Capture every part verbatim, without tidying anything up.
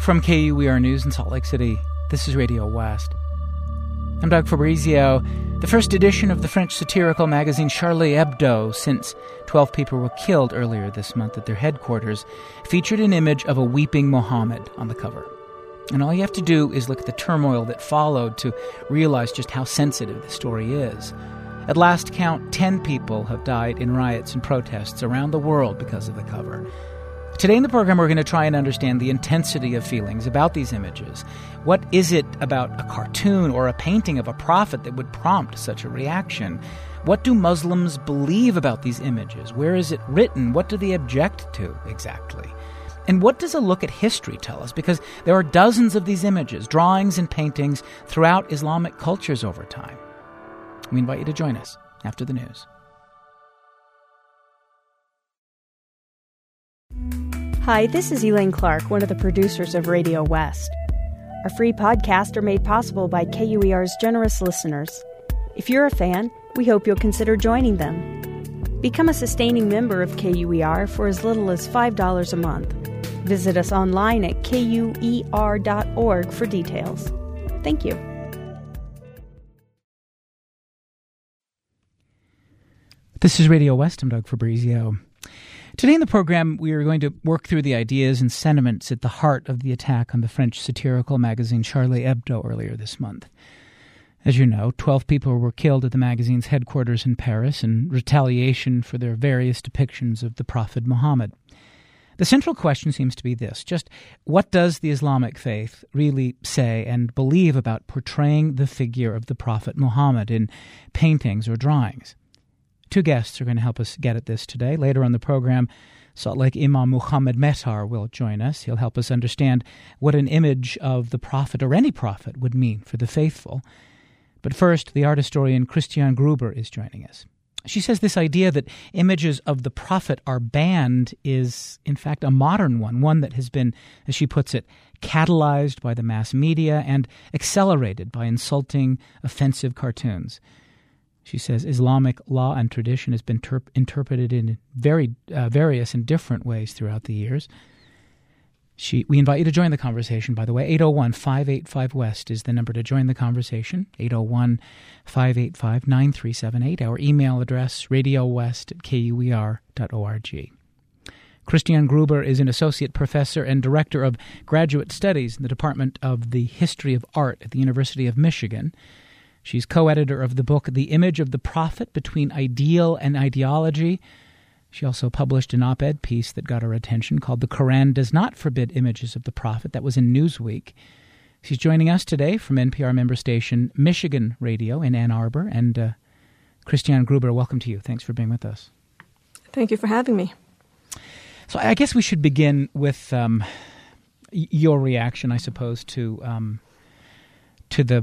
From K U E R News in Salt Lake City, this is Radio West. I'm Doug Fabrizio. The first edition of the French satirical magazine Charlie Hebdo, since twelve people were killed earlier this month at their headquarters, featured an image of a weeping Mohammed on the cover. And all you have to do is look at the turmoil that followed to realize just how sensitive the story is. At last count, ten people have died in riots and protests around the world because of the cover. Today in the program, we're going to try and understand the intensity of feelings about these images. What is it about a cartoon or a painting of a prophet that would prompt such a reaction? What do Muslims believe about these images? Where is it written? What do they object to exactly? And what does a look at history tell us? Because there are dozens of these images, drawings and paintings throughout Islamic cultures over time. We invite you to join us after the news. Hi, this is Elaine Clark, one of the producers of Radio West. Our free podcasts are made possible by K U E R's generous listeners. If you're a fan, we hope you'll consider joining them. Become a sustaining member of K U E R for as little as five dollars a month. Visit us online at K U E R dot org for details. Thank you. This is Radio West. I'm Doug Fabrizio. Today in the program, we are going to work through the ideas and sentiments at the heart of the attack on the French satirical magazine Charlie Hebdo earlier this month. As you know, twelve people were killed at the magazine's headquarters in Paris in retaliation for their various depictions of the Prophet Muhammad. The central question seems to be this: just what does the Islamic faith really say and believe about portraying the figure of the Prophet Muhammad in paintings or drawings? Two guests are going to help us get at this today. Later on the program, Salt Lake Imam Muhammad Mehtar will join us. He'll help us understand what an image of the prophet or any prophet would mean for the faithful. But first, the art historian Christiane Gruber is joining us. She says this idea that images of the prophet are banned is, in fact, a modern one, one that has been, as she puts it, catalyzed by the mass media and accelerated by insulting, offensive cartoons. She says Islamic law and tradition has been terp- interpreted in very uh, various and different ways throughout the years. She, we invite you to join the conversation, by the way. eight oh one, five eight five, West is the number to join the conversation. eight oh one, five eight five, nine three seven eight. Our email address, radiowest at K U E R dot org. Christiane Gruber is an associate professor and director of graduate studies in the Department of the History of Art at the University of Michigan. She's co-editor of the book The Image of the Prophet Between Ideal and Ideology. She also published an op-ed piece that got her attention called The Quran Does Not Forbid Images of the Prophet. That was in Newsweek. She's joining us today from N P R member station Michigan Radio in Ann Arbor. And uh, Christiane Gruber, welcome to you. Thanks for being with us. Thank you for having me. So I guess we should begin with um, your reaction, I suppose, to um, to the...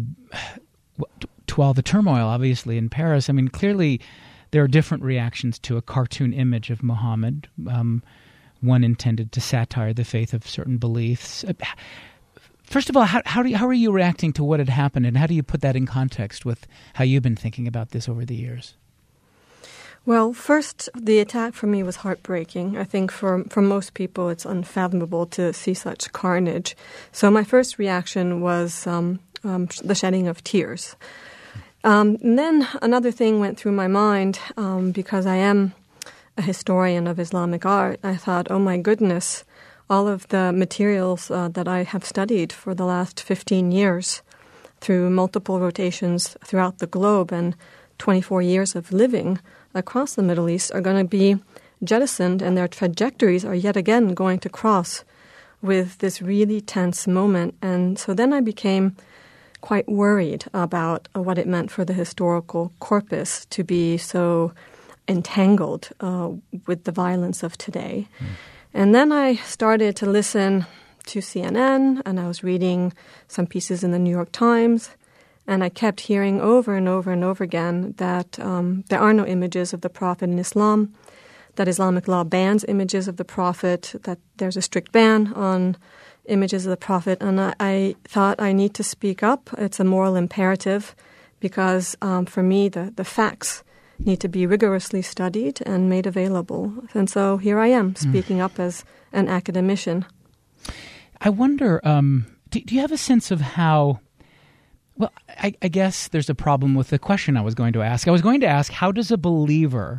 to all the turmoil, obviously, in Paris. I mean, clearly there are different reactions to a cartoon image of Muhammad, um, one intended to satire the faith of certain beliefs. First of all, how, how, do you, how are you reacting to what had happened, and how do you put that in context with how you've been thinking about this over the years? Well, first, the attack for me was heartbreaking. I think for, for most people it's unfathomable to see such carnage. So my first reaction was um, um, the shedding of tears. Um, and then another thing went through my mind, um, because I am a historian of Islamic art. I thought, oh my goodness, all of the materials uh, that I have studied for the last fifteen years through multiple rotations throughout the globe and twenty-four years of living across the Middle East are going to be jettisoned, and their trajectories are yet again going to cross with this really tense moment. And so then I became quite worried about uh, what it meant for the historical corpus to be so entangled uh, with the violence of today. Mm. And then I started to listen to C N N, and I was reading some pieces in the New York Times, and I kept hearing over and over and over again that um, there are no images of the Prophet in Islam, that Islamic law bans images of the Prophet, that there's a strict ban on images of the Prophet. And I, I thought I need to speak up. It's a moral imperative because um, for me the, the facts need to be rigorously studied and made available. And so here I am speaking mm. up as an academician. I wonder, um, do, do you have a sense of how, well, I, I guess there's a problem with the question I was going to ask. I was going to ask, how does a believer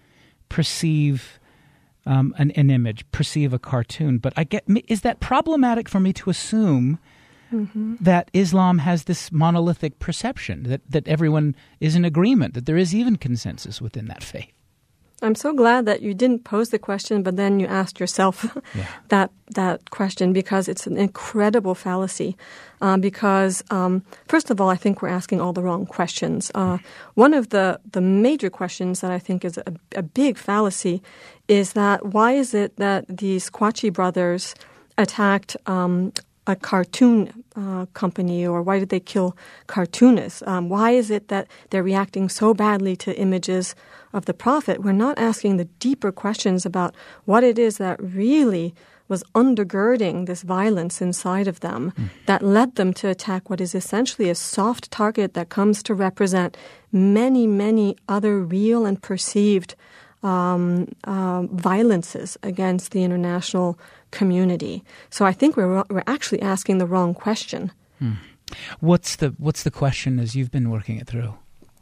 perceive um, an, an image, perceive a cartoon? But I get, is that problematic for me to assume mm-hmm. that Islam has this monolithic perception, that, that everyone is in agreement, that there is even consensus within that faith? I'm so glad that you didn't pose the question, but then you asked yourself yeah. that that question, because it's an incredible fallacy. Uh, because, um, first of all, I think we're asking all the wrong questions. Uh, one of the, the major questions that I think is a, a big fallacy is that why is it that these Kwachi brothers attacked um, a cartoon uh, company, or why did they kill cartoonists? Um, why is it that they're reacting so badly to images of the Prophet? We're not asking the deeper questions about what it is that really was undergirding this violence inside of them mm. that led them to attack what is essentially a soft target that comes to represent many, many other real and perceived um, uh, violences against the international community. So I think we're we're actually asking the wrong question. Hmm. What's the what's the question as you've been working it through?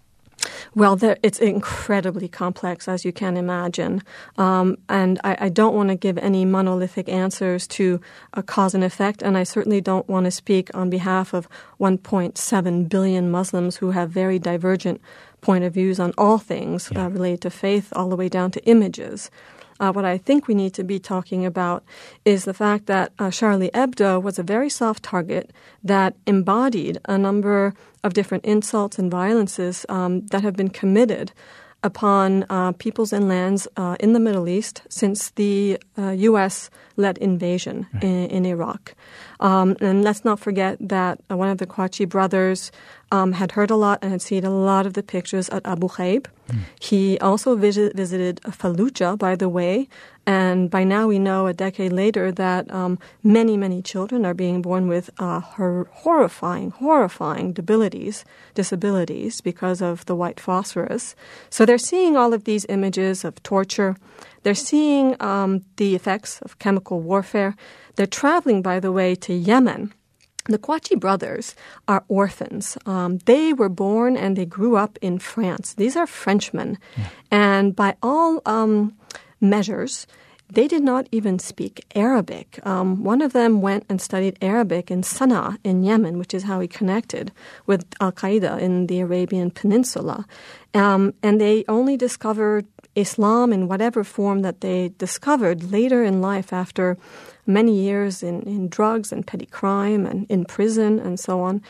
Well, there, it's incredibly complex, as you can imagine. Um, and I, I don't want to give any monolithic answers to a cause and effect, and I certainly don't want to speak on behalf of one point seven billion Muslims who have very divergent point of views on all things yeah. uh, related to faith, all the way down to images. Uh, what I think we need to be talking about is the fact that uh, Charlie Hebdo was a very soft target that embodied a number of different insults and violences um, that have been committed upon uh, peoples and lands uh, in the Middle East since the uh, U S-led invasion right. in, in Iraq. Um, and let's not forget that uh, one of the Kwachi brothers um, had heard a lot and had seen a lot of the pictures at Abu Ghraib. Mm. He also visit, visited Fallujah, by the way, and by now we know a decade later that um, many, many children are being born with uh, hor- horrifying, horrifying disabilities, disabilities because of the white phosphorus. So they're seeing all of these images of torture. They're seeing um, the effects of chemical warfare. They're traveling, by the way, to Yemen. The Kwachi brothers are orphans. Um, they were born and they grew up in France. These are Frenchmen. Yeah. And by all um, measures, they did not even speak Arabic. Um, one of them went and studied Arabic in Sana'a in Yemen, which is how he connected with Al-Qaeda in the Arabian Peninsula. Um, and they only discovered Islam in whatever form that they discovered later in life after many years in, in drugs and petty crime and in prison and so on.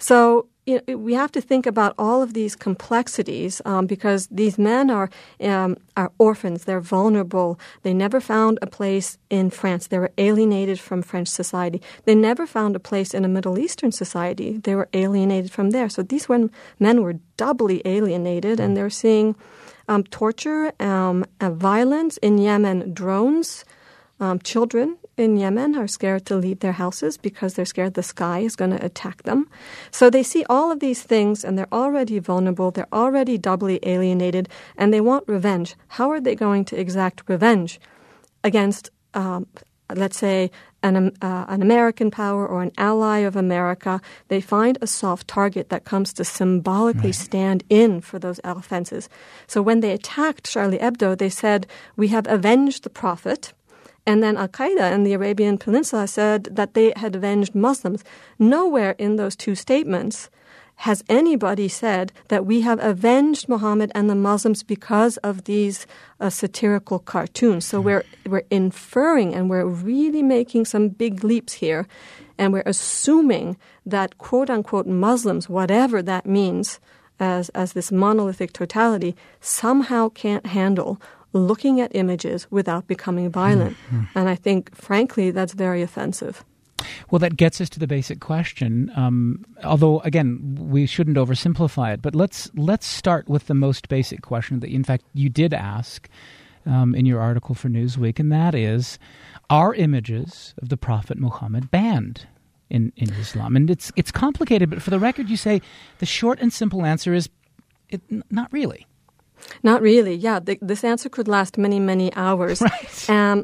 So you know, we have to think about all of these complexities um, because these men are um, are orphans. They're vulnerable. They never found a place in France. They were alienated from French society. They never found a place in a Middle Eastern society. They were alienated from there. So these were, men were doubly alienated, and they're seeing um, torture, um, uh, violence in Yemen, drones, um, children in Yemen are scared to leave their houses because they're scared the sky is going to attack them. So they see all of these things and they're already vulnerable, they're already doubly alienated, and they want revenge. How are they going to exact revenge against, um, let's say, an, uh, an American power or an ally of America? They find a soft target that comes to symbolically right. stand in for those offenses. So when they attacked Charlie Hebdo, they said, "We have avenged the Prophet." And then Al-Qaeda in the Arabian Peninsula said that they had avenged Muslims. Nowhere in those two statements has anybody said that we have avenged Muhammad and the Muslims because of these uh, satirical cartoons. So we're we're inferring and we're really making some big leaps here. And we're assuming that quote-unquote Muslims, whatever that means, as as this monolithic totality, somehow can't handle looking at images without becoming violent. Mm-hmm. And I think, frankly, that's very offensive. Well, that gets us to the basic question. Um, although, again, we shouldn't oversimplify it. But let's let's start with the most basic question that, in fact, you did ask um, in your article for Newsweek, and that is, are images of the Prophet Muhammad banned in, in Islam? And it's it's complicated, but for the record, you say the short and simple answer is it, not really. Not really. Yeah, th- this answer could last many, many hours. Right. Um,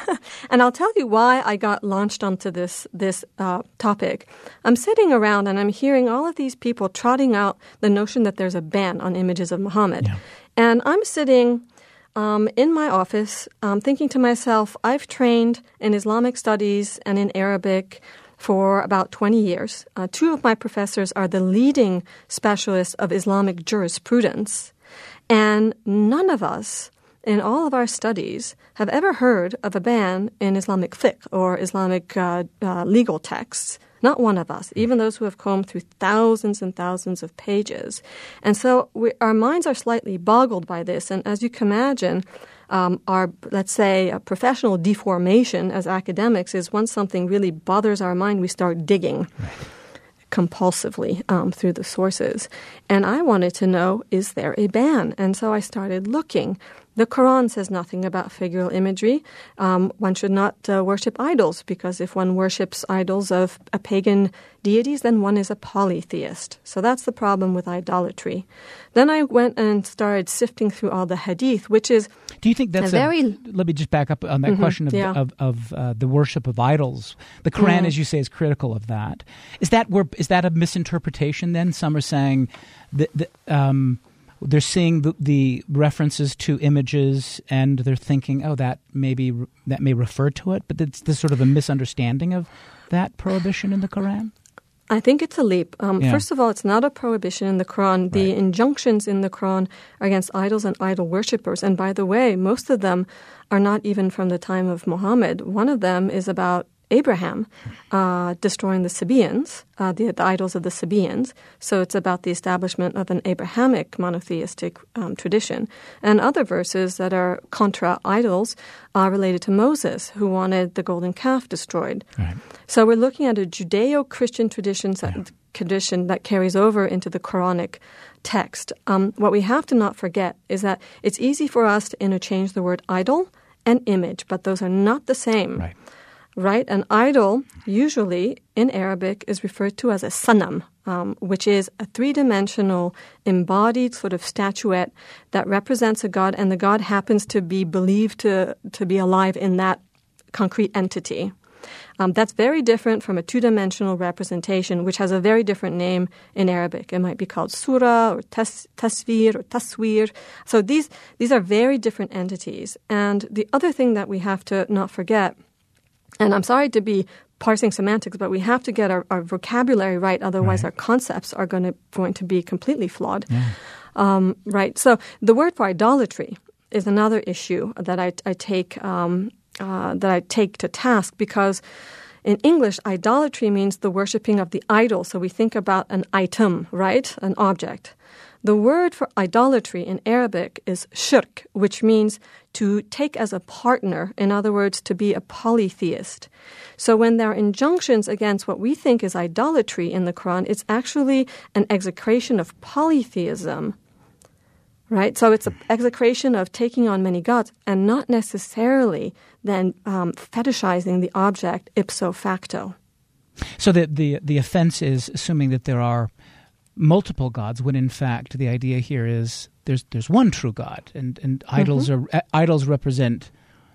and I'll tell you why I got launched onto this this uh, topic. I'm sitting around and I'm hearing all of these people trotting out the notion that there's a ban on images of Muhammad. Yeah. And I'm sitting um, in my office um, thinking to myself, I've trained in Islamic studies and in Arabic for about twenty years. Uh, two of my professors are the leading specialists of Islamic jurisprudence. And none of us in all of our studies have ever heard of a ban in Islamic fiqh or Islamic uh, uh, legal texts. Not one of us, even those who have combed through thousands and thousands of pages. And so we, our minds are slightly boggled by this. And as you can imagine, um, our, let's say, a professional deformation as academics is once something really bothers our mind, we start digging. Right. compulsively um, through the sources. And I wanted to know, is there a ban? And so I started looking. The Quran says nothing about figural imagery. Um, one should not uh, worship idols, because if one worships idols of a pagan deities, then one is a polytheist. So that's the problem with idolatry. Then I went and started sifting through all the hadith, which is Do you think that's a very... A, let me just back up on that Mm-hmm, question of, yeah. of, of uh, the worship of idols. The Quran, mm. as you say, is critical of that. Is that where, is that a misinterpretation then? Some are saying that... that um, they're seeing the, the references to images and they're thinking, oh, that maybe that may refer to it, but it's this sort of a misunderstanding of that prohibition in the Quran? I think it's a leap. Um, yeah. First of all, it's not a prohibition in the Quran. The right. injunctions in the Quran are against idols and idol worshippers. And by the way, most of them are not even from the time of Muhammad. One of them is about Abraham uh, destroying the Sabaeans, uh, the, the idols of the Sabaeans. So it's about the establishment of an Abrahamic monotheistic um, tradition. And other verses that are contra idols are related to Moses, who wanted the golden calf destroyed. Right. So we're looking at a Judeo-Christian tradition that, yeah. tradition that carries over into the Quranic text. Um, what we have to not forget is that it's easy for us to interchange the word idol and image, but those are not the same. Right. Right? An idol, usually in Arabic, is referred to as a sanam, um, which is a three-dimensional embodied sort of statuette that represents a god, and the god happens to be believed to, to be alive in that concrete entity. Um, that's very different from a two-dimensional representation, which has a very different name in Arabic. It might be called surah or tas- tasvir or taswir. So these these are very different entities. And the other thing that we have to not forget, and I'm sorry to be parsing semantics, but we have to get our, our vocabulary right. Otherwise, right. our concepts are going to going to be completely flawed. Yeah. Um, right. So the word for idolatry is another issue that I, I take um, uh, that I take to task, because in English, idolatry means the worshiping of the idol. So we think about an item, right, an object. The word for idolatry in Arabic is shirk, which means to take as a partner, in other words, to be a polytheist. So when there are injunctions against what we think is idolatry in the Quran, it's actually an execration of polytheism, right? So it's an execration of taking on many gods and not necessarily then um, fetishizing the object ipso facto. So the, the, the offense is assuming that there are multiple gods, when in fact the idea here is there's there's one true God, and and idols mm-hmm. are uh, idols represent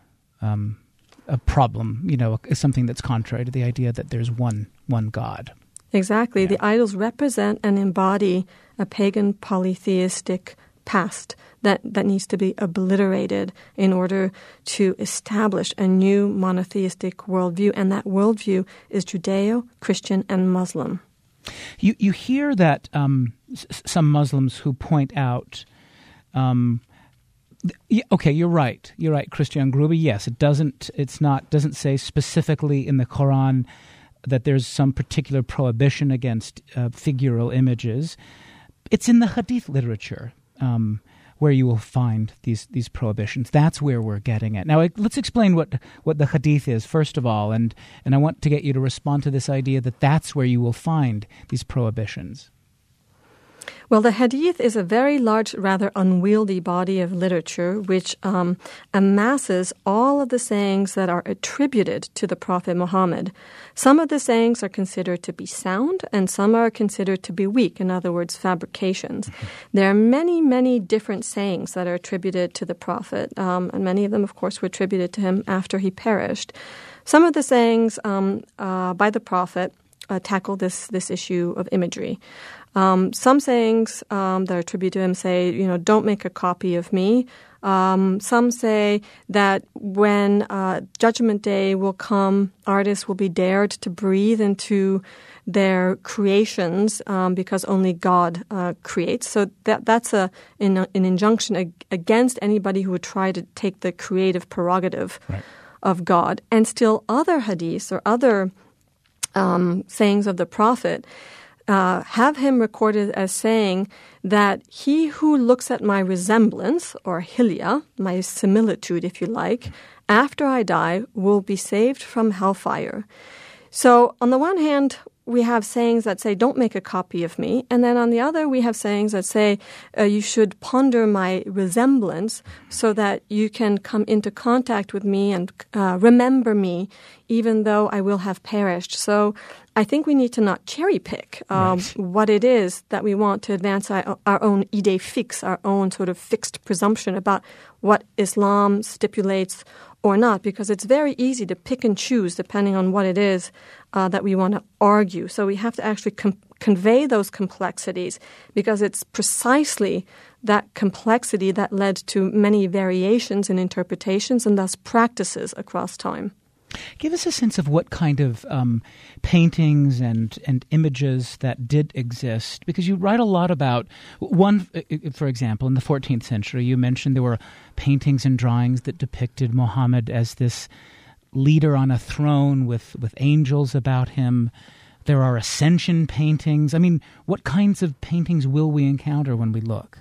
um, a problem, you know, something that's contrary to the idea that there's one one God. Exactly, yeah. The idols represent and embody a pagan polytheistic past that that needs to be obliterated in order to establish a new monotheistic worldview, and that worldview is Judeo, Christian, and Muslim. You you hear that um, s- some Muslims who point out, um, th- okay, you're right, you're right, Christian Gruber. Yes, it doesn't, it's not, doesn't say specifically in the Quran that there's some particular prohibition against uh, figural images. It's in the Hadith literature um, where you will find these these prohibitions. That's where we're getting at. Now, let's explain what, what the Hadith is, first of all, and, and I want to get you to respond to this idea that that's where you will find these prohibitions. Well, the Hadith is a very large, rather unwieldy body of literature which um, amasses all of the sayings that are attributed to the Prophet Muhammad. Some of the sayings are considered to be sound, and some are considered to be weak, in other words, fabrications. Mm-hmm. There are many, many different sayings that are attributed to the Prophet, um, and many of them, of course, were attributed to him after he perished. Some of the sayings um, uh, by the Prophet uh, tackle this, this issue of imagery. Um, some sayings um, that are attributed to him say, you know, don't make a copy of me. Um, some say that when uh, Judgment Day will come, artists will be dared to breathe into their creations um, because only God uh, creates. So that that's a an, an injunction ag- against anybody who would try to take the creative prerogative right. of God. And still other hadiths or other um, sayings of the Prophet Uh, have him recorded as saying that he who looks at my resemblance, or hilya, my similitude, if you like, after I die will be saved from hellfire. So on the one hand, we have sayings that say, don't make a copy of me. And then on the other, we have sayings that say, uh, you should ponder my resemblance so that you can come into contact with me and uh, remember me, even though I will have perished. So I think we need to not cherry pick um, right. what it is that we want to advance our, our own idée fixe, our own sort of fixed presumption about what Islam stipulates or not, because it's very easy to pick and choose depending on what it is uh, that we want to argue. So we have to actually com- convey those complexities, because it's precisely that complexity that led to many variations in interpretations and thus practices across time. Give us a sense of what kind of um, paintings and, and images that did exist, because you write a lot about one, for example, in the fourteenth century, you mentioned there were paintings and drawings that depicted Muhammad as this leader on a throne with, with angels about him. There are ascension paintings. I mean, what kinds of paintings will we encounter when we look?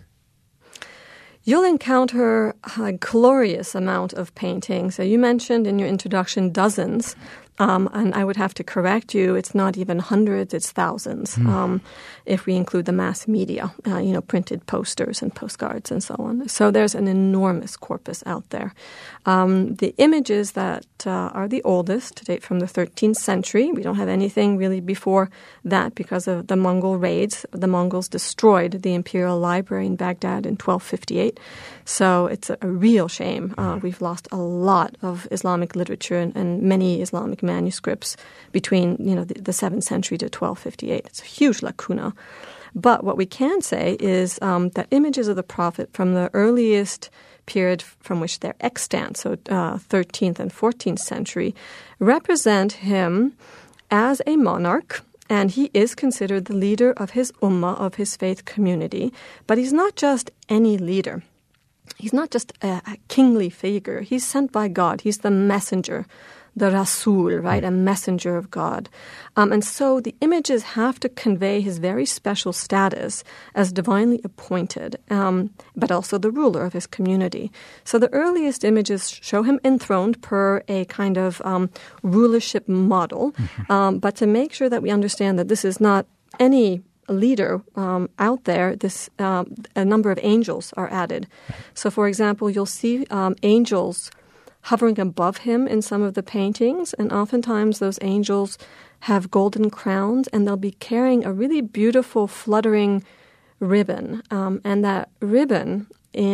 You'll encounter a glorious amount of paintings. So you mentioned in your introduction dozens, um, and I would have to correct you. It's not even hundreds, it's thousands, mm. um, if we include the mass media, uh, you know, printed posters and postcards and so on. So there's an enormous corpus out there. Um, the images that uh, are the oldest date from the thirteenth century. We don't have anything really before that because of the Mongol raids. The Mongols destroyed the Imperial Library in Baghdad in twelve fifty-eight. So it's a, a real shame. Uh, we've lost a lot of Islamic literature and, and many Islamic manuscripts between, you know, the, the seventh century to twelve fifty-eight. It's a huge lacuna. But what we can say is um, that images of the Prophet from the earliest period from which they're extant, so uh, thirteenth and fourteenth century, represent him as a monarch. And he is considered the leader of his ummah, of his faith community. But he's not just any leader. He's not just a, a kingly figure. He's sent by God. He's the messenger, the Rasul, right, a messenger of God. Um, and so the images have to convey his very special status as divinely appointed, um, but also the ruler of his community. So the earliest images show him enthroned per a kind of um, rulership model, mm-hmm. um, but to make sure that we understand that this is not any leader um, out there, this um, a number of angels are added. So, for example, you'll see um, angels hovering above him in some of the paintings, and oftentimes those angels have golden crowns, and they'll be carrying a really beautiful fluttering ribbon. Um, and that ribbon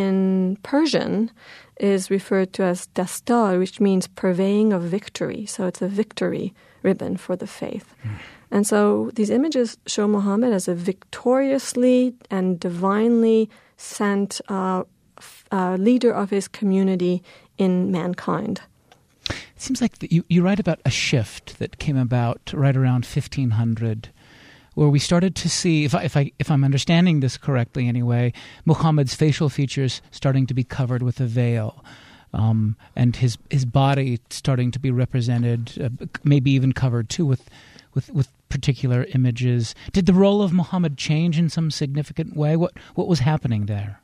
in Persian is referred to as dastar, which means purveying of victory. So it's a victory ribbon for the faith. Mm. And so these images show Muhammad as a victoriously and divinely sent uh, f- uh, leader of his community in mankind. It seems like the, you, you write about a shift that came about right around fifteen hundred, where we started to see, if I, if I if I'm understanding this correctly anyway, Muhammad's facial features starting to be covered with a veil, um, and his his body starting to be represented, uh, maybe even covered too with with with particular images. Did the role of Muhammad change in some significant way? What what was happening there?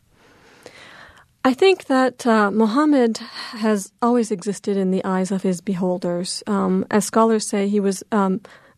I think that uh, Muhammad has always existed in the eyes of his beholders. Um, as scholars say, he was um,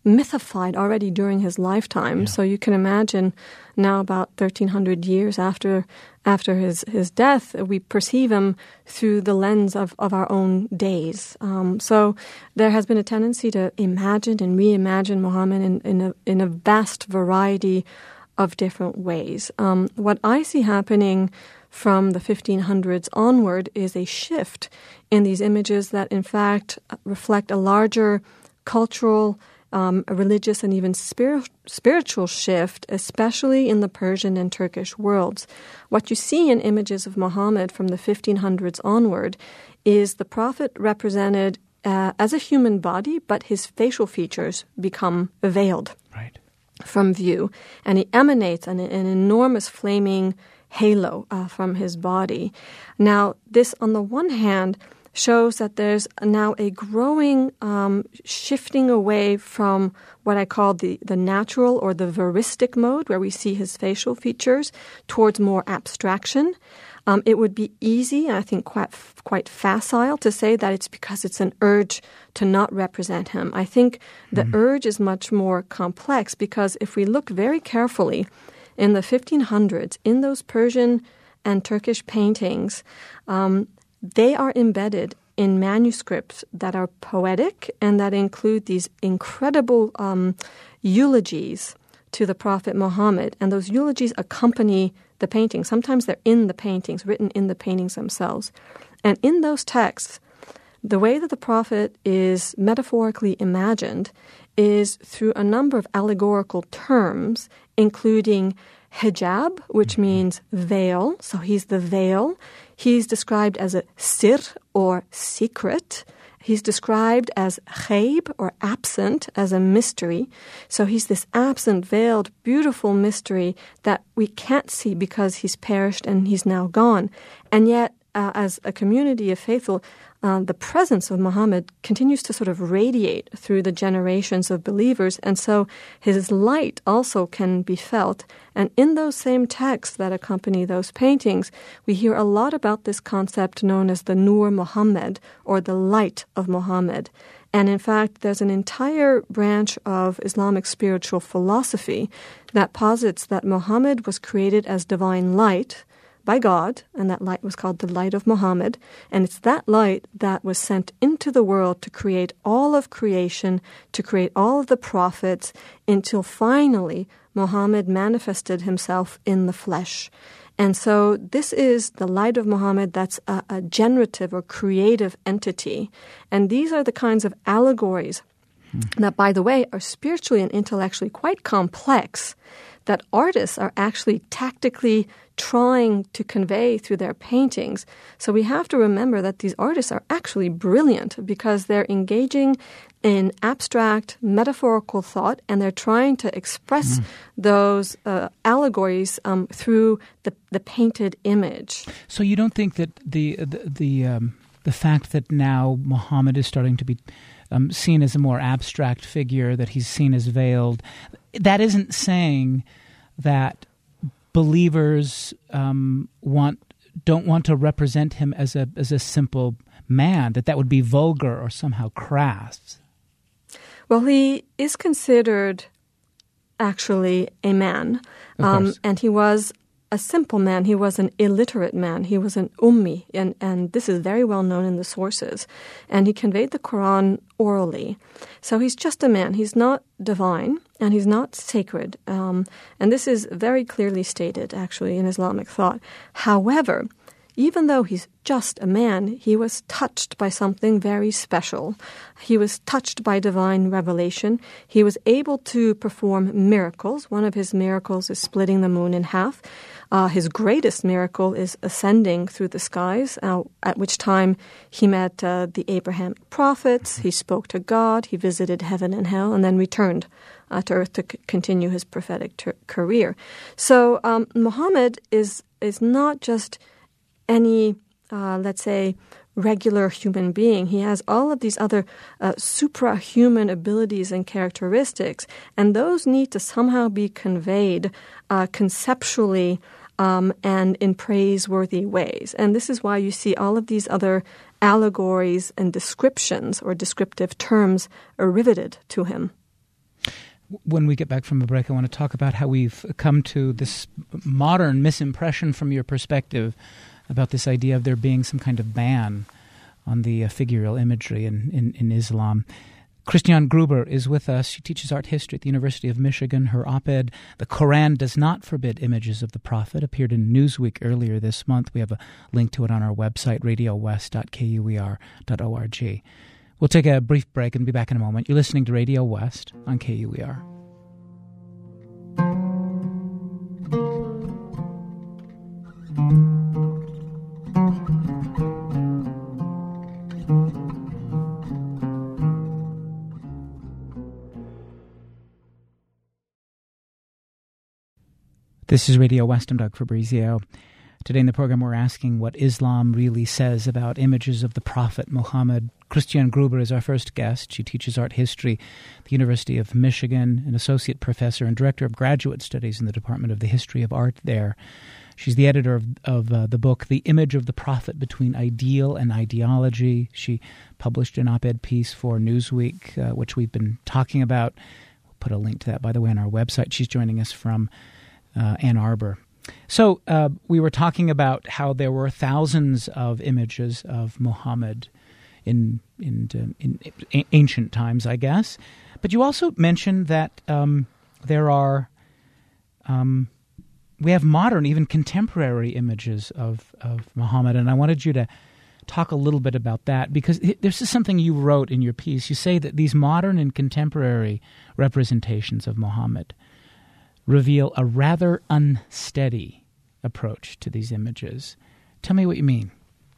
mythified already during his lifetime. Yeah. So you can imagine now about thirteen hundred years after after his, his death, we perceive him through the lens of, of our own days. Um, so there has been a tendency to imagine and reimagine Muhammad in, in, a, in a vast variety of different ways. Um, what I see happening from the fifteen hundreds onward is a shift in these images that in fact reflect a larger cultural, um, religious, and even spirit, spiritual shift, especially in the Persian and Turkish worlds. What you see in images of Muhammad from the fifteen hundreds onward is the prophet represented uh, as a human body, but his facial features become veiled right. from view, and he emanates an, an enormous flaming halo uh, from his body. Now, this, on the one hand, shows that there's now a growing um, shifting away from what I call the, the natural or the veristic mode, where we see his facial features, towards more abstraction. Um, it would be easy, and I think quite quite facile, to say that it's because it's an urge to not represent him. I think the mm. urge is much more complex, because if we look very carefully in the fifteen hundreds, in those Persian and Turkish paintings, um, they are embedded in manuscripts that are poetic and that include these incredible um, eulogies to the Prophet Muhammad. And those eulogies accompany the painting. Sometimes they're in the paintings, written in the paintings themselves. And in those texts, the way that the Prophet is metaphorically imagined is through a number of allegorical terms, including hijab, which means veil. So he's the veil. He's described as a sir, or secret. He's described as ghaib, or absent, as a mystery. So he's this absent, veiled, beautiful mystery that we can't see because he's perished and he's now gone. And yet, uh, as a community of faithful, Uh, the presence of Muhammad continues to sort of radiate through the generations of believers, and so his light also can be felt. And in those same texts that accompany those paintings, we hear a lot about this concept known as the Nur Muhammad, or the light of Muhammad. And in fact, there's an entire branch of Islamic spiritual philosophy that posits that Muhammad was created as divine light by God, and that light was called the light of Muhammad, and it's that light that was sent into the world to create all of creation, to create all of the prophets, until finally Muhammad manifested himself in the flesh. And so this is the light of Muhammad that's a, a generative or creative entity. And these are the kinds of allegories hmm. that, by the way, are spiritually and intellectually quite complex, that artists are actually tactically trying to convey through their paintings. So we have to remember that these artists are actually brilliant, because they're engaging in abstract, metaphorical thought, and they're trying to express mm. those uh, allegories um, through the, the painted image. So you don't think that the the the, um, the fact that now Muhammad is starting to be um, seen as a more abstract figure, that he's seen as veiled, that isn't saying that believers um, want don't want to represent him as a as a simple man, that that would be vulgar or somehow crass? Well, he is considered actually a man, um, and he was a simple man. He was an illiterate man. He was an ummi, and, and this is very well known in the sources. And he conveyed the Quran orally. So he's just a man. He's not divine, and he's not sacred. Um, and this is very clearly stated, actually, in Islamic thought. However, even though he's just a man, he was touched by something very special. He was touched by divine revelation. He was able to perform miracles. One of his miracles is splitting the moon in half. Uh, his greatest miracle is ascending through the skies, uh, at which time he met uh, the Abrahamic prophets, he spoke to God, he visited heaven and hell, and then returned uh, to earth to c- continue his prophetic ter- career. So um, Muhammad is is not just any, uh, let's say, regular human being. He has all of these other uh, suprahuman abilities and characteristics, and those need to somehow be conveyed uh, conceptually um, and in praiseworthy ways. And this is why you see all of these other allegories and descriptions or descriptive terms are riveted to him. when we get back from the break, I want to talk about how we've come to this modern misimpression from your perspective about this idea of there being some kind of ban on the uh, figural imagery in, in, in Islam. Christiane Gruber is with us. She teaches art history at the University of Michigan. Her op-ed, "The Quran Does Not Forbid Images of the Prophet," appeared in Newsweek earlier this month. We have a link to it on our website, radio west dot k u e r dot org. We'll take a brief break and be back in a moment. You're listening to Radio West on K U E R. This is Radio West. I'm Doug Fabrizio. Today in the program, we're asking what Islam really says about images of the Prophet Muhammad. Christiane Gruber is our first guest. She teaches art history at the University of Michigan, an associate professor and director of graduate studies in the Department of the History of Art there. She's the editor of, of uh, the book, The Image of the Prophet Between Ideal and Ideology. She published an op-ed piece for Newsweek, uh, which we've been talking about. We'll put a link to that, by the way, on our website. She's joining us from uh, Ann Arbor. So uh, we were talking about how there were thousands of images of Muhammad in in, uh, in in ancient times, I guess. But you also mentioned that um, there are um, we have modern, even contemporary images of of Muhammad, and I wanted you to talk a little bit about that, because this is something you wrote in your piece. You say that these modern and contemporary representations of Muhammad reveal a rather unsteady approach to these images. Tell me what you mean.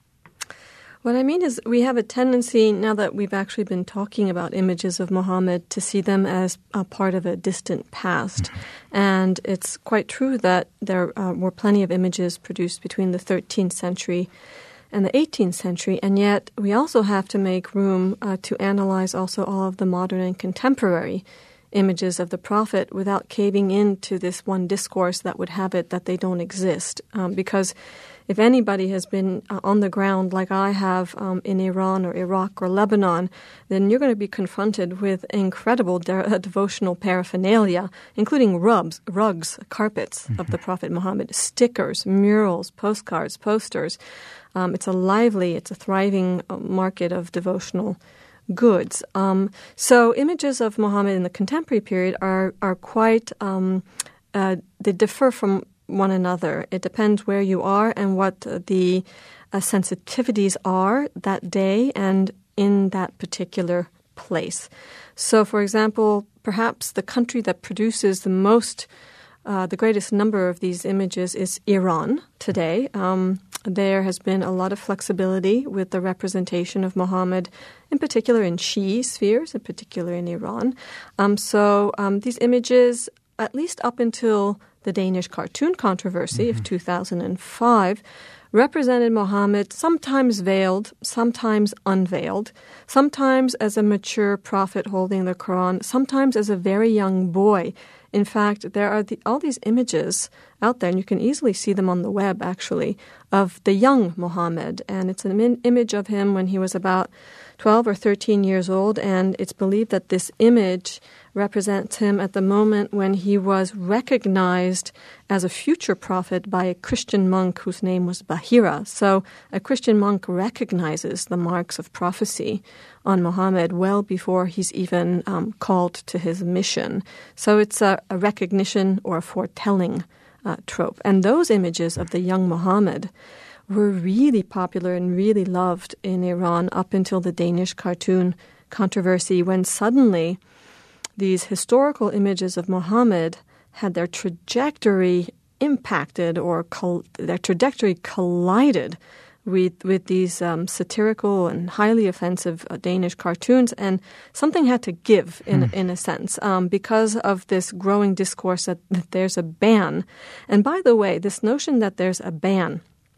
What I mean is we have a tendency, now that we've actually been talking about images of Muhammad, to see them as a part of a distant past. Mm-hmm. And it's quite true that there uh, were plenty of images produced between the thirteenth century and the eighteenth century, and yet we also have to make room uh, to analyze also all of the modern and contemporary images of the Prophet without caving into this one discourse that would have it that they don't exist. Um, because if anybody has been uh, on the ground like I have um, in Iran or Iraq or Lebanon, then you're going to be confronted with incredible de- devotional paraphernalia, including rubs, rugs, carpets mm-hmm. of the Prophet Muhammad, stickers, murals, postcards, posters. Um, it's a lively, it's a thriving uh, market of devotional goods. Um, so images of Muhammad in the contemporary period are are quite, um, uh, they differ from one another. It depends where you are and what the uh, sensitivities are that day and in that particular place. So, for example, perhaps the country that produces the most, uh, the greatest number of these images is Iran today. Um, There has been a lot of flexibility with the representation of Muhammad, in particular in Shi'i spheres, in particular in Iran. Um, so um, these images, at least up until the Danish cartoon controversy mm-hmm. of two thousand five, represented Muhammad sometimes veiled, sometimes unveiled, sometimes as a mature prophet holding the Quran, sometimes as a very young boy. In fact, there are the, all these images out there, and you can easily see them on the web, actually, of the young Muhammad. And it's an im- image of him when he was about twelve or thirteen years old, and it's believed that this image represents him at the moment when he was recognized as a future prophet by a Christian monk whose name was Bahira. So a Christian monk recognizes the marks of prophecy on Muhammad well before he's even um, called to his mission. So it's a, a recognition or a foretelling uh, trope. And those images of the young Muhammad were really popular and really loved in Iran up until the Danish cartoon controversy, when suddenly these historical images of Muhammad had their trajectory impacted or col- their trajectory collided with with these um, satirical and highly offensive uh, Danish cartoons, and something had to give in hmm. in a sense um, because of this growing discourse that, that there's a ban. And by the way, this notion that there's a ban,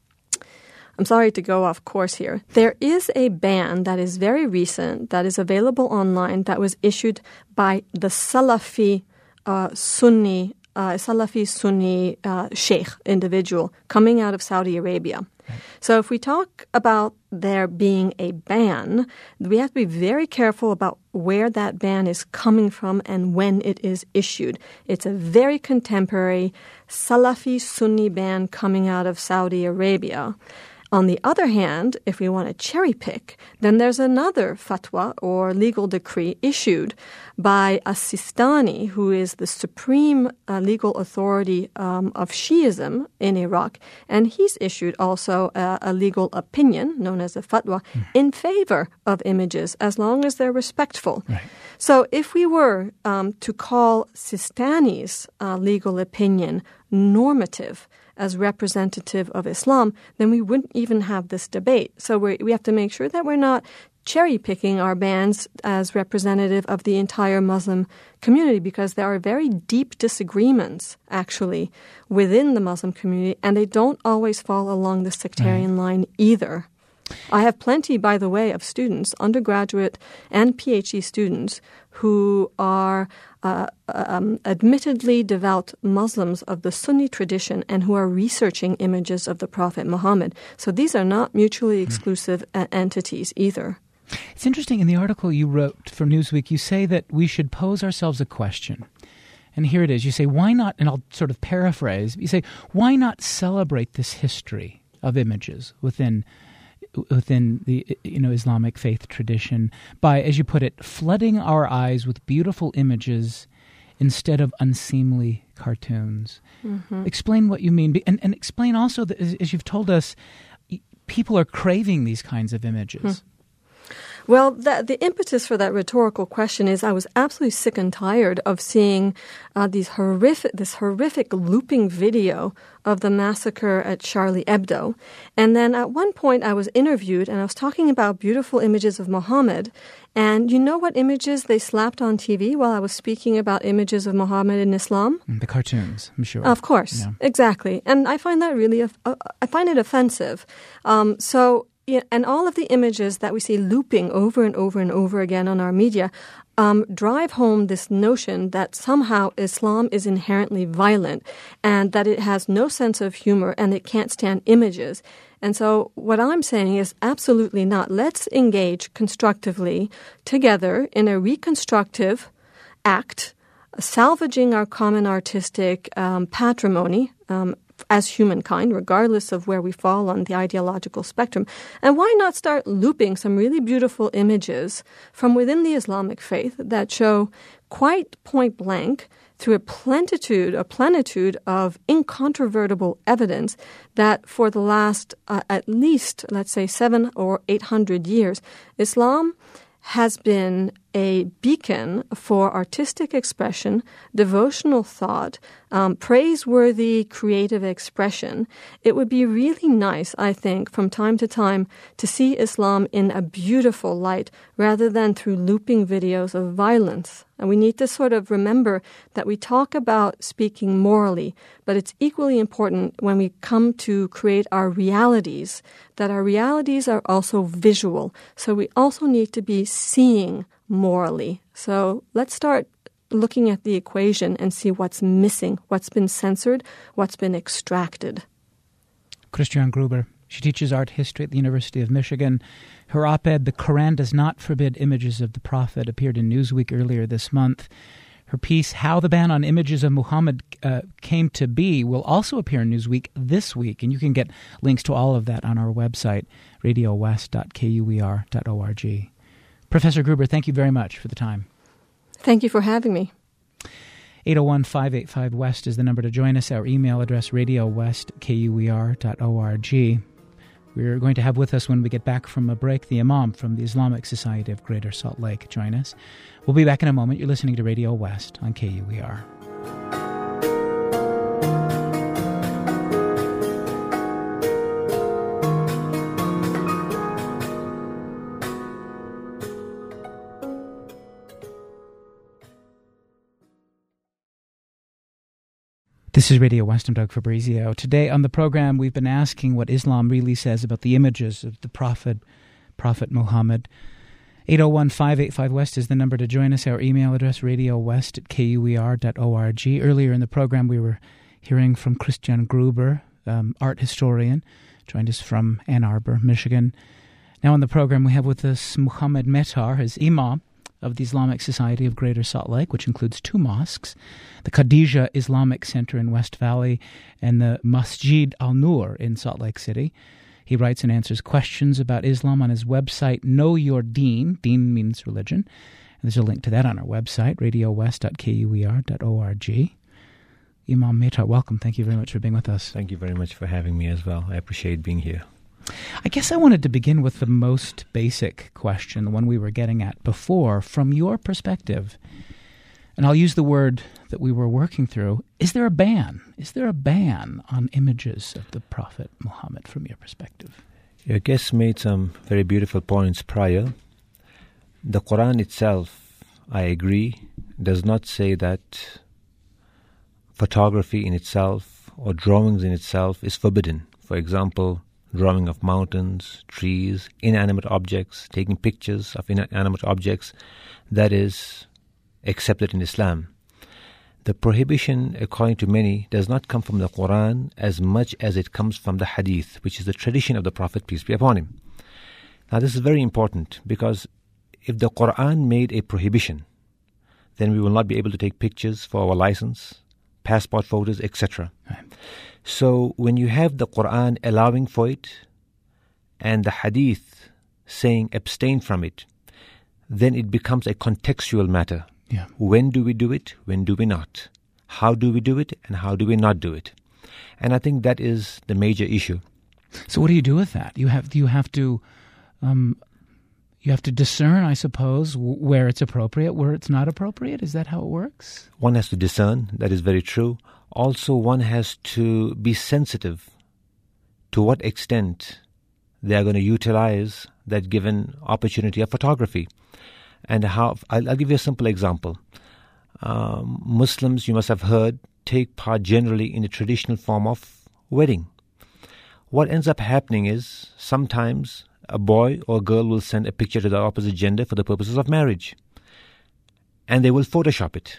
I'm sorry to go off course here. There is a ban that is very recent, that is available online, that was issued by the Salafi uh, Sunni uh, a Salafi Sunni uh, sheikh individual coming out of Saudi Arabia. Right. So if we talk about there being a ban, we have to be very careful about where that ban is coming from and when it is issued. It's a very contemporary Salafi Sunni ban coming out of Saudi Arabia. On the other hand, if we want to cherry pick, then there's another fatwa or legal decree issued by As-Sistani, who is the supreme uh, legal authority um, of Shiism in Iraq, and he's issued also a, a legal opinion, known as a fatwa, mm. in favor of images, as long as they're respectful. Right. So if we were um, to call Sistani's uh, legal opinion normative, as representative of Islam, then we wouldn't even have this debate. So we we have to make sure that we're not cherry-picking our bans as representative of the entire Muslim community, because there are very deep disagreements, actually, within the Muslim community, and they don't always fall along the sectarian mm. line either. I have plenty, by the way, of students, undergraduate and PhD students, who are uh, um, admittedly devout Muslims of the Sunni tradition and who are researching images of the Prophet Muhammad. So these are not mutually exclusive uh, entities either. It's interesting, in the article you wrote for Newsweek, you say that we should pose ourselves a question. And here it is. You say, why not, and I'll sort of paraphrase, you say, why not celebrate this history of images within within the you know Islamic faith tradition by, as you put it, flooding our eyes with beautiful images instead of unseemly cartoons. Mm-hmm. Explain what you mean, and, and explain also that, as, as you've told us, people are craving these kinds of images. Hmm. Well, that, the impetus for that rhetorical question is I was absolutely sick and tired of seeing uh, these horrific, this horrific looping video of the massacre at Charlie Hebdo. And then at one point I was interviewed and I was talking about beautiful images of Muhammad. And you know what images they slapped on T V while I was speaking about images of Muhammad in Islam? The cartoons, I'm sure. Of course, yeah. Exactly. And I find that really, uh, I find it offensive. Um, so... Yeah, and all of the images that we see looping over and over and over again on our media um, drive home this notion that somehow Islam is inherently violent and that it has no sense of humor and it can't stand images. And so what I'm saying is absolutely not. Let's engage constructively together in a reconstructive act, salvaging our common artistic um, patrimony, um as humankind, regardless of where we fall on the ideological spectrum. And why not start looping some really beautiful images from within the Islamic faith that show quite point blank, through a plenitude, a plenitude of incontrovertible evidence, that for the last uh, at least, let's say, seven or eight hundred years, Islam has been a beacon for artistic expression, devotional thought, um, praiseworthy creative expression. It would be really nice, I think, from time to time to see Islam in a beautiful light rather than through looping videos of violence. And we need to sort of remember that we talk about speaking morally, but it's equally important when we come to create our realities, that our realities are also visual. So we also need to be seeing morally. So let's start looking at the equation and see what's missing, what's been censored, what's been extracted. Christiane Gruber. She teaches art history at the University of Michigan. Her op-ed, "The Quran Does Not Forbid Images of the Prophet," appeared in Newsweek earlier this month. Her piece, "How the Ban on Images of Muhammad uh, Came to Be," will also appear in Newsweek this week, and you can get links to all of that on our website, radio west dot k u e r dot org. Professor Gruber, thank you very much for the time. Thank you for having me. eight oh one, five eight five, WEST is the number to join us. Our email address, radio west dot k u e r dot org. We're going to have with us, when we get back from a break, the Imam from the Islamic Society of Greater Salt Lake join us. We'll be back in a moment. You're listening to Radio West on K U E R. This is Radio West. I'm Doug Fabrizio. Today on the program, we've been asking what Islam really says about the images of the Prophet, Prophet Muhammad. eight oh one, five eight five, West is the number to join us. Our email address, radio west at k u e r dot org. Earlier in the program, we were hearing from Christian Gruber, um, art historian, joined us from Ann Arbor, Michigan. Now on the program, we have with us Muhammad Mehtar, his imam of the Islamic Society of Greater Salt Lake, which includes two mosques, the Khadija Islamic Center in West Valley and the Masjid Al-Nur in Salt Lake City. He writes and answers questions about Islam on his website, Know Your Deen. Deen means religion. And there's a link to that on our website, radio west dot k u e r dot org. Imam Mehtar, welcome. Thank you very much for being with us. Thank you very much for having me as well. I appreciate being here. I guess I wanted to begin with the most basic question, the one we were getting at before. From your perspective, and I'll use the word that we were working through, is there a ban? Is there a ban on images of the Prophet Muhammad from your perspective? Your guest made some very beautiful points prior. The Quran itself, I agree, does not say that photography in itself or drawings in itself is forbidden. For example, drawing of mountains, trees, inanimate objects, taking pictures of inanimate objects, that is accepted in Islam. The prohibition, according to many, does not come from the Quran as much as it comes from the Hadith, which is the tradition of the Prophet, peace be upon him. Now this is very important, because if the Quran made a prohibition, then we will not be able to take pictures for our license, passport photos, et cetera. Right. So when you have the Quran allowing for it and the Hadith saying abstain from it, then it becomes a contextual matter. Yeah. When do we do it? When do we not? How do we do it? And how do we not do it? And I think that is the major issue. So what do you do with that? You have you have to um, you have to discern, I suppose, where it's appropriate, where it's not appropriate. Is that how it works? One has to discern. That is very true. Also, one has to be sensitive to what extent they are going to utilize that given opportunity of photography. And how, I'll, I'll give you a simple example. Um, Muslims, you must have heard, take part generally in the traditional form of wedding. What ends up happening is sometimes a boy or girl will send a picture to the opposite gender for the purposes of marriage. And they will Photoshop it.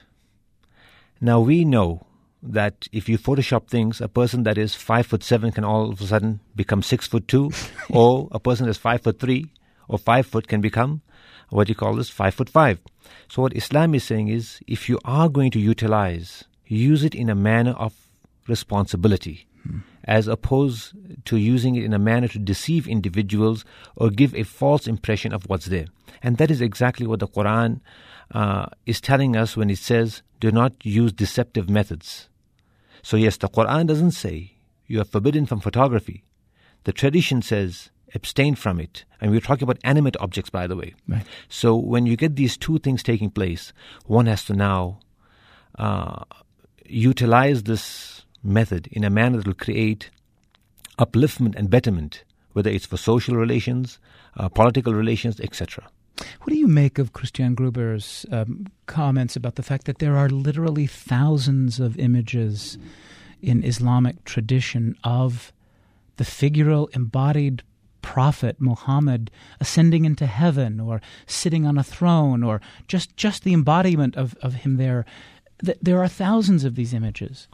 Now we know that if you Photoshop things, a person that is five foot seven can all of a sudden become six foot two, or a person that's five foot three or five foot can become what you call this five foot five. So what Islam is saying is, if you are going to utilize, use it in a manner of responsibility, hmm. as opposed to using it in a manner to deceive individuals or give a false impression of what's there. And that is exactly what the Quran uh, is telling us when it says, do not use deceptive methods. So yes, the Quran doesn't say you are forbidden from photography. The tradition says abstain from it. And we're talking about animate objects, by the way. Right. So when you get these two things taking place, one has to now uh, utilize this method in a manner that will create upliftment and betterment, whether it's for social relations, uh, political relations, et cetera. What do you make of Christian Gruber's um, comments about the fact that there are literally thousands of images in Islamic tradition of the figural embodied Prophet Muhammad ascending into heaven or sitting on a throne, or just, just the embodiment of, of him there? Th- there are thousands of these images.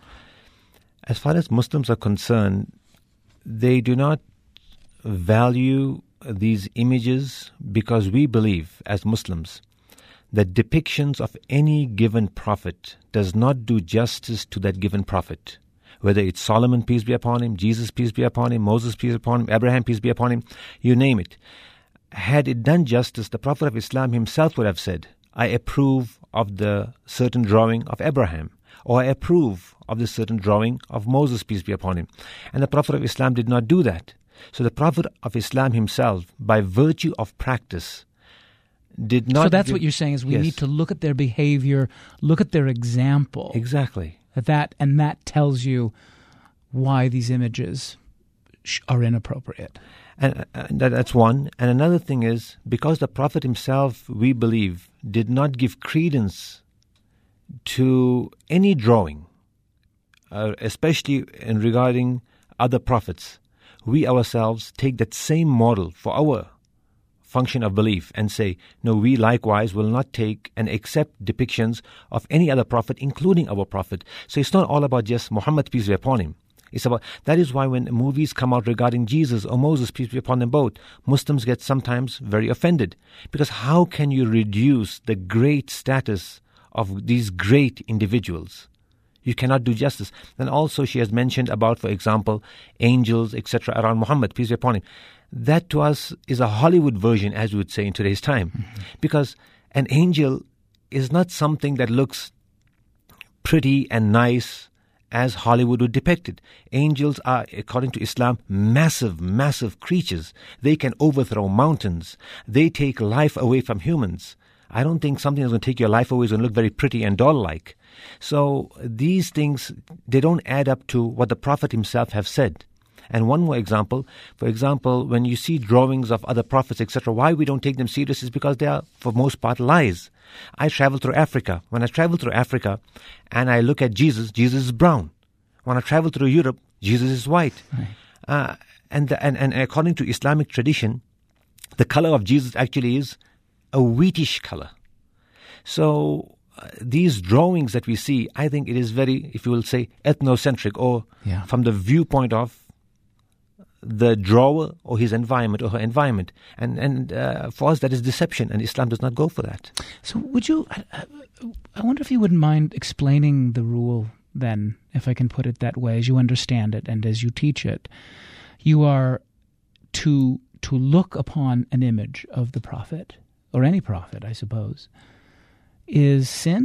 As far as Muslims are concerned, they do not value these images because we believe as Muslims that depictions of any given prophet does not do justice to that given prophet. Whether it's Solomon, peace be upon him, Jesus, peace be upon him, Moses, peace be upon him, Abraham, peace be upon him, you name it. Had it done justice, the Prophet of Islam himself would have said, I approve of the certain drawing of Abraham, or I approve of the certain drawing of Moses, peace be upon him. And the Prophet of Islam did not do that. So the Prophet of Islam himself, by virtue of practice, did not... So that's give, what you're saying, is we yes. need to look at their behavior, look at their example. Exactly. That and that tells you why these images sh- are inappropriate. And, and that, that's one. And another thing is, because the Prophet himself, we believe, did not give credence to any drawing, uh, especially in regarding other prophets, we ourselves take that same model for our function of belief and say, no, we likewise will not take and accept depictions of any other prophet, including our prophet. So it's not all about just Muhammad, peace be upon him. It's about, that is why when movies come out regarding Jesus or Moses, peace be upon them both, Muslims get sometimes very offended. Because how can you reduce the great status of these great individuals? You cannot do justice. Then also she has mentioned about, for example, angels, et cetera, around Muhammad, peace be upon him. That to us is a Hollywood version, as we would say in today's time. Mm-hmm. Because an angel is not something that looks pretty and nice as Hollywood would depict it. Angels are, according to Islam, massive, massive creatures. They can overthrow mountains. They take life away from humans. I don't think something that's going to take your life away is going to look very pretty and doll-like. So these things, they don't add up to what the Prophet himself have said. And one more example, for example, when you see drawings of other prophets, et cetera, why we don't take them serious is because they are, for most part, lies. I travel through Africa. When I travel through Africa and I look at Jesus, Jesus is brown. When I travel through Europe, Jesus is white. Right. Uh, and, the, and, and according to Islamic tradition, the color of Jesus actually is a wheatish color. So uh, these drawings that we see, I think it is very, if you will say, ethnocentric, or yeah. from the viewpoint of the drawer or his environment or her environment. And and uh, for us, that is deception, and Islam does not go for that. So would you, I, I wonder if you wouldn't mind explaining the rule then, if I can put it that way, as you understand it and as you teach it. You are to to look upon an image of the prophet, or any prophet, I suppose, is sin?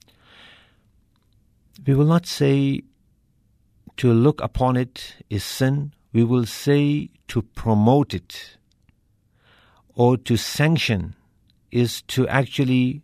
We will not say to look upon it is sin. We will say to promote it or to sanction is to actually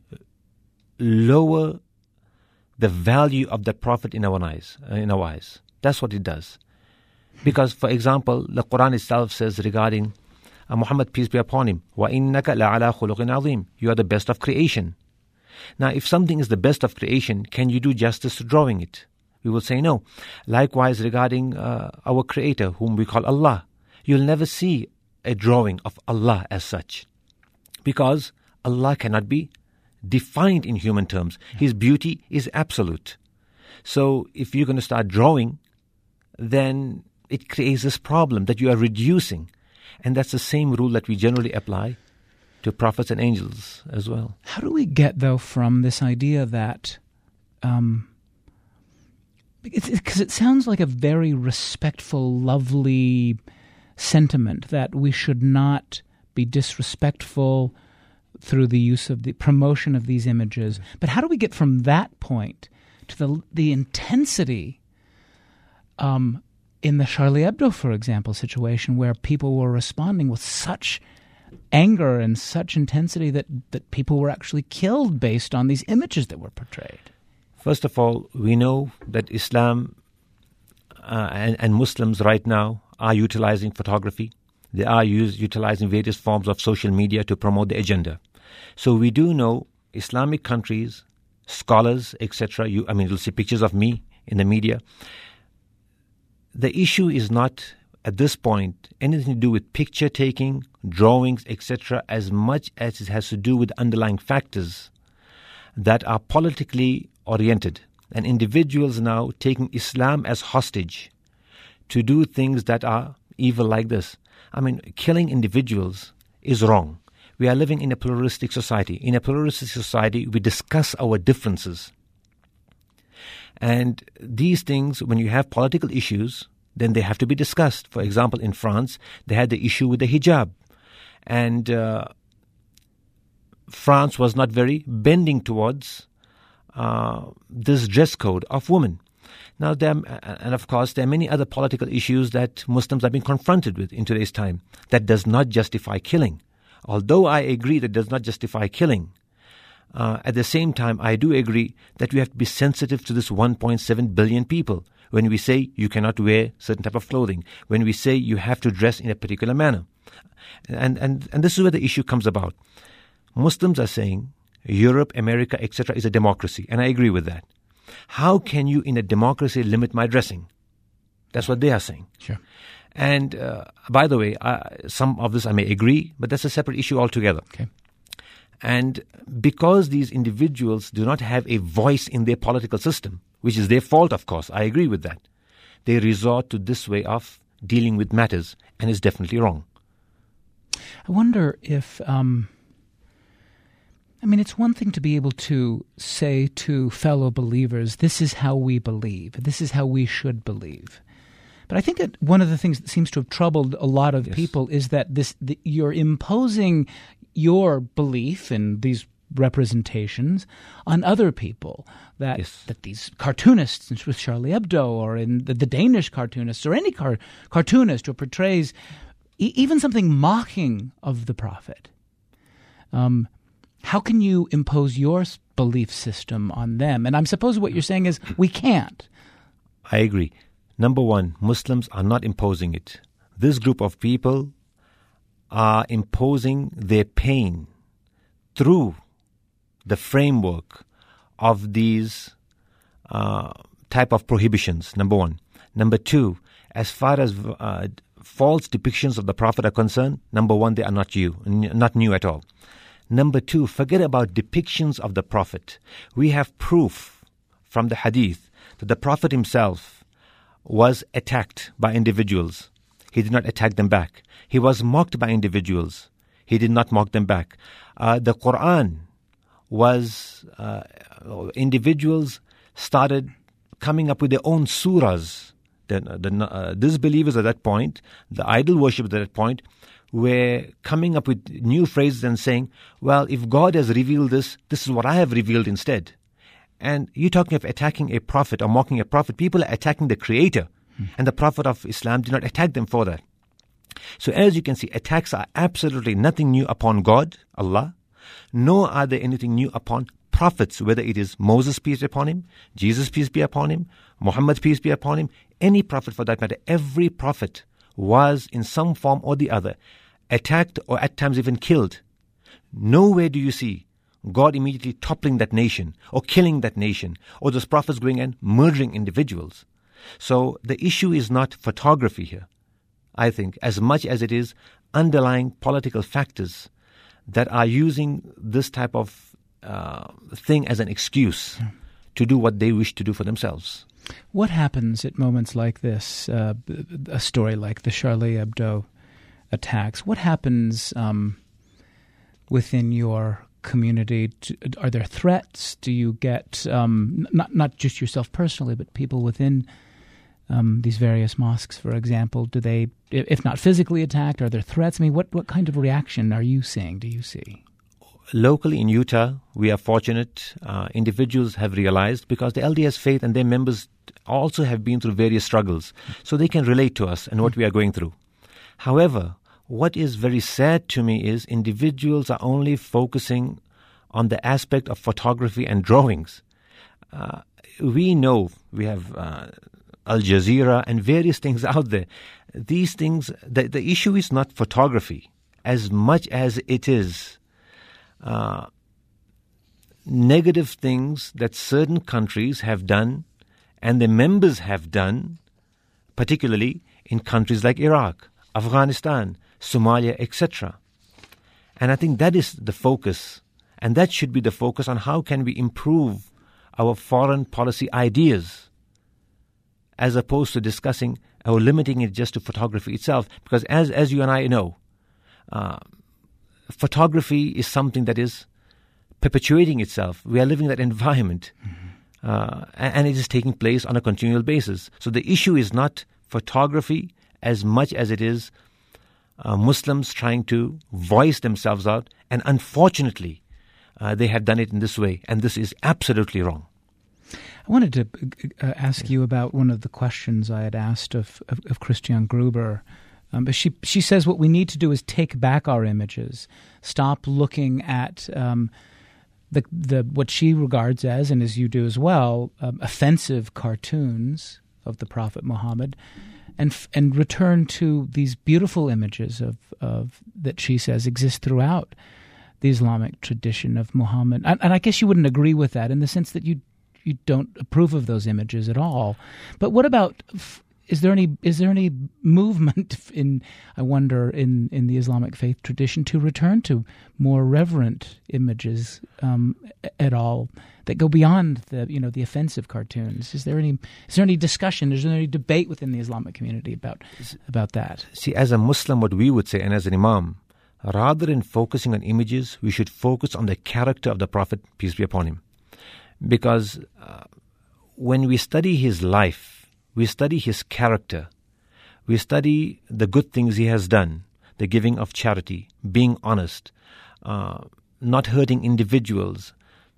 lower the value of the prophet in our eyes. In our eyes, that's what it does. Because, for example, the Quran itself says regarding uh, Muhammad, peace be upon him, وَإِنَّكَ لَعَلَىٰ خُلُقٍ عَظِيمٍ. You are the best of creation. Now, if something is the best of creation, can you do justice to drawing it? We will say no. Likewise, regarding uh, our Creator, whom we call Allah, you'll never see a drawing of Allah as such, because Allah cannot be defined in human terms. His beauty is absolute. So if you're going to start drawing, then it creates this problem that you are reducing. And that's the same rule that we generally apply to prophets and angels as well. How do we get, though, from this idea that... Um, Because it sounds like a very respectful, lovely sentiment that we should not be disrespectful through the use of the promotion of these images. But how do we get from that point to the the intensity um, in the Charlie Hebdo, for example, situation where people were responding with such anger and such intensity that, that people were actually killed based on these images that were portrayed? First of all, we know that Islam uh, and, and Muslims right now are utilizing photography. They are use, utilizing various forms of social media to promote the agenda. So we do know Islamic countries, scholars, et cetera. You, I mean, you'll see pictures of me in the media. The issue is not, at this point, anything to do with picture taking, drawings, et cetera, as much as it has to do with underlying factors that are politically oriented, and individuals now taking Islam as hostage to do things that are evil like this. I mean, killing individuals is wrong. We are living in a pluralistic society. In a pluralistic society, we discuss our differences. And these things, when you have political issues, then they have to be discussed. For example, in France, they had the issue with the hijab. And uh, France was not very bending towards Uh, this dress code of women. Now, there, and of course, there are many other political issues that Muslims are being confronted with in today's time. That does not justify killing. Although I agree that does not justify killing, uh, at the same time, I do agree that we have to be sensitive to this one point seven billion people. When we say you cannot wear certain type of clothing, when we say you have to dress in a particular manner. And, and, and this is where the issue comes about. Muslims are saying Europe, America, et cetera is a democracy, and I agree with that. How can you, in a democracy, limit my dressing? That's what they are saying. Sure. And uh, by the way, uh, some of this I may agree, but that's a separate issue altogether. Okay. And because these individuals do not have a voice in their political system, which is their fault, of course, I agree with that, they resort to this way of dealing with matters, and it's definitely wrong. I wonder if, um, I mean, it's one thing to be able to say to fellow believers, this is how we believe, this is how we should believe. But I think that one of the things that seems to have troubled a lot of yes. people is that this the, you're imposing your belief in these representations on other people. That yes. that these cartoonists with Charlie Hebdo, or in the, the Danish cartoonists, or any car, cartoonist who portrays e- even something mocking of the prophet. Um, how can you impose your belief system on them? And I'm suppose what you're saying is we can't. I agree. Number one, Muslims are not imposing it. This group of people are imposing their pain through the framework of these uh, type of prohibitions, number one. Number two, as far as uh, false depictions of the Prophet are concerned, number one, they are not new, not new at all. Number two, forget about depictions of the Prophet. We have proof from the hadith that the Prophet himself was attacked by individuals. He did not attack them back. He was mocked by individuals. He did not mock them back. Uh, the Quran was, uh, individuals started coming up with their own surahs. The, the uh, disbelievers at that point, the idol worshippers at that point, were coming up with new phrases and saying, well, if God has revealed this, this is what I have revealed instead. And you're talking of attacking a prophet or mocking a prophet. People are attacking the Creator. Hmm. And the Prophet of Islam did not attack them for that. So as you can see, attacks are absolutely nothing new upon God, Allah, nor are there anything new upon prophets, whether it is Moses, peace be upon him, Jesus, peace be upon him, Muhammad, peace be upon him, any prophet for that matter. Every prophet was in some form or the other attacked or at times even killed. Nowhere do you see God immediately toppling that nation or killing that nation, or those prophets going and murdering individuals. So the issue is not photography here, I think, as much as it is underlying political factors that are using this type of uh, thing as an excuse yeah. to do what they wish to do for themselves. What happens at moments like this, uh, a story like the Charlie Hebdo attacks? What happens um, within your community? Are there threats? Do you get, um, not not just yourself personally, but people within um, these various mosques, for example, do they, if not physically attacked, are there threats? I mean, what, what kind of reaction are you seeing, do you see? Locally in Utah, we are fortunate. Uh, individuals have realized, because the L D S faith and their members also have been through various struggles, so they can relate to us and what we are going through. However, what is very sad to me is individuals are only focusing on the aspect of photography and drawings. Uh, we know we have uh, Al Jazeera and various things out there. These things, the, the issue is not photography as much as it is uh, negative things that certain countries have done and their members have done, particularly in countries like Iraq, Afghanistan, Somalia, et cetera. And I think that is the focus, and that should be the focus on how can we improve our foreign policy ideas, as opposed to discussing or limiting it just to photography itself. Because as as you and I know, uh, photography is something that is perpetuating itself. We are living that environment, mm-hmm. uh, and, and it is taking place on a continual basis. So the issue is not photography as much as it is Uh, Muslims trying to voice themselves out, and unfortunately, uh, they have done it in this way, and this is absolutely wrong. I wanted to uh, ask you about one of the questions I had asked of, of, of Christiane Gruber. Um, but she she says what we need to do is take back our images, stop looking at um, the the what she regards as, and as you do as well, um, offensive cartoons of the Prophet Muhammad, and and return to these beautiful images of, of that she says exist throughout the Islamic tradition of Muhammad. And, and I guess you wouldn't agree with that in the sense that you you don't approve of those images at all. But what about, is there any is there any movement in I wonder in, in the Islamic faith tradition to return to more reverent images um, at all that go beyond the you know the offensive cartoons? Is there any is there any discussion? Is there any debate within the Islamic community about about that? See, as a Muslim, what we would say, and as an Imam, rather than focusing on images, we should focus on the character of the Prophet, peace be upon him. Because uh, when we study his life, we study his character, we study the good things he has done, the giving of charity, being honest, uh, not hurting individuals.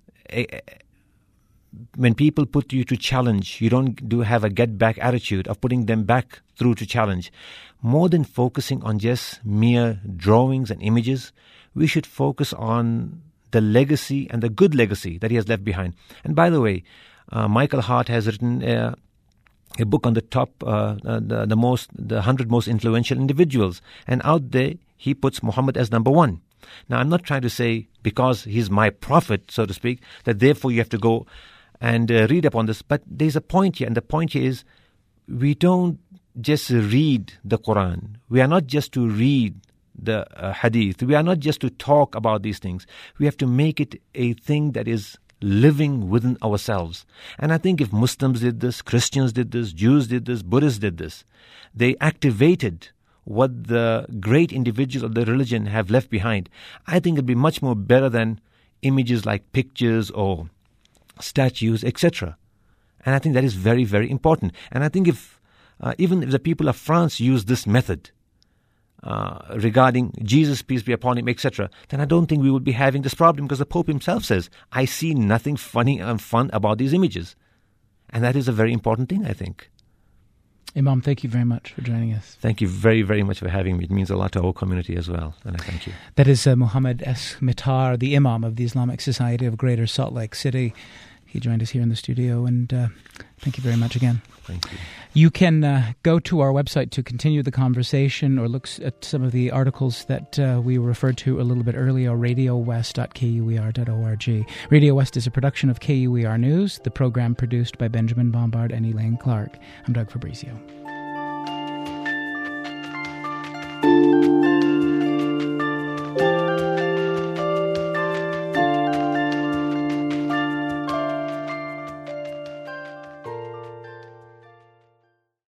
When people put you to challenge, you don't do have a get-back attitude of putting them back through to challenge. More than focusing on just mere drawings and images, we should focus on the legacy and the good legacy that he has left behind. And by the way, uh, Michael Hart has written uh, a book on the top, uh, uh, the, the most, the hundred most influential individuals, and out there he puts Muhammad as number one. Now, I'm not trying to say because he's my prophet, so to speak, that therefore you have to go and uh, read up on this. But there's a point here, and the point here is we don't just read the Quran. We are not just to read the uh, hadith. We are not just to talk about these things. We have to make it a thing that is living within ourselves. And I think if Muslims did this, Christians did this, Jews did this, Buddhists did this, they activated what the great individuals of the religion have left behind. I think it'd be much more better than images like pictures or statues, et cetera. And I think that is very, very important. And I think if uh, even if the people of France use this method uh, regarding Jesus, peace be upon him, et cetera, then I don't think we would be having this problem, because the Pope himself says, I see nothing funny and fun about these images. And that is a very important thing, I think. Imam, thank you very much for joining us. Thank you very, very much for having me. It means a lot to our community as well, and I thank you. That is uh, Muhammad S. Mittar, the Imam of the Islamic Society of Greater Salt Lake City. He joined us here in the studio, and uh, thank you very much again. Thank you. You can uh, go to our website to continue the conversation or look at some of the articles that uh, we referred to a little bit earlier, radio west dot k u e r dot org. Radio West is a production of K U E R News, the program produced by Benjamin Bombard and Elaine Clark. I'm Doug Fabrizio.